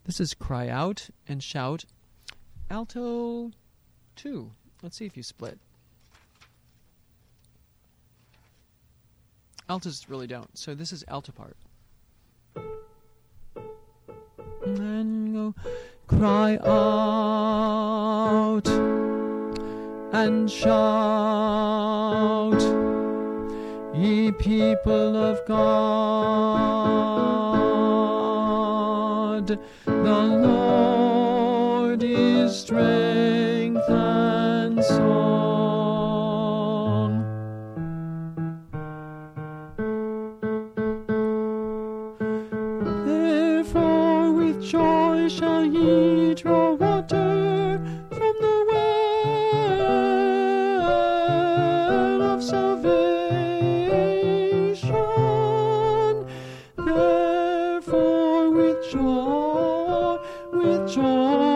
This is cry out and shout. Alto 2. Let's see if you split. Altos really don't. So this is alto part. And go cry out and shout, ye people of God, the Lord is strength and song. Therefore with joy shall ye draw water from the well of salvation. Therefore with joy